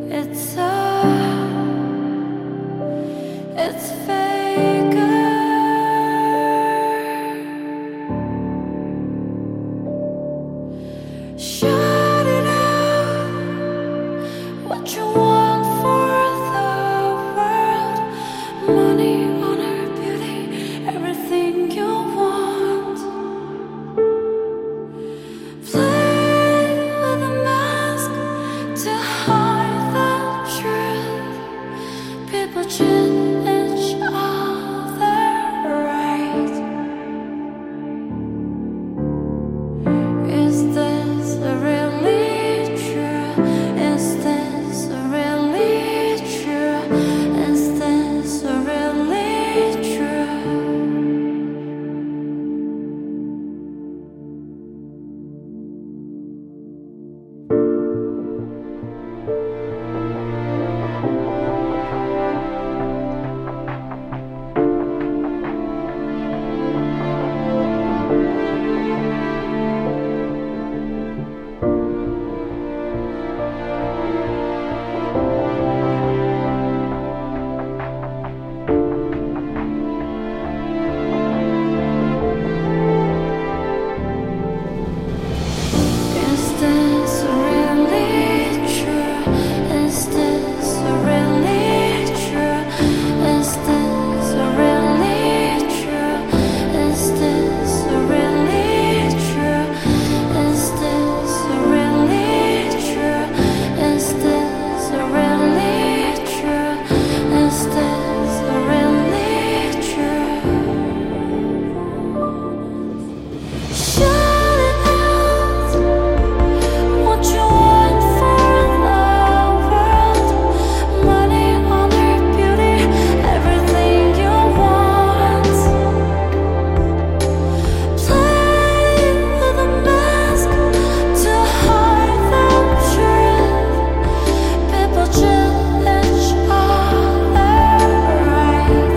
It's it's faker. Shout it out, what you want for the world. Money, honor, beauty, everything you want. Play with a mask to hide the truth. People treat each other right. Is this really true? Is this really true? Is this really true? Is this really true? Is this really true? Is this really true? Is this really true? Is this really true? Is this really true? Is this really true? Shout it out, what you want for the world. Money, honor, beauty, everything you want. Play with a mask to hide the truth. People treat each other right.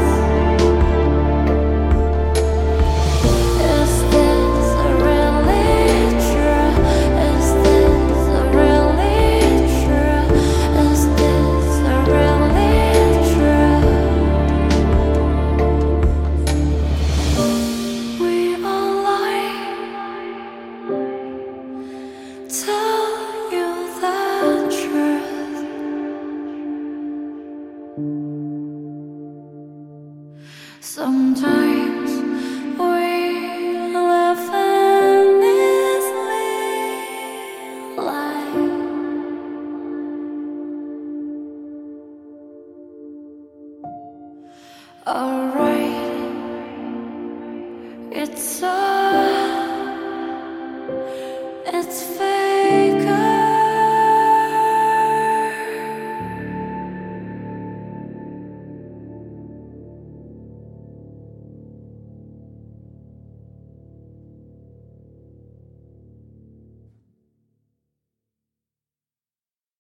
Is this really true? Is this really true? Is this really true? We all lie, tell you the truth. Sometimes we live in this life. Alright, it's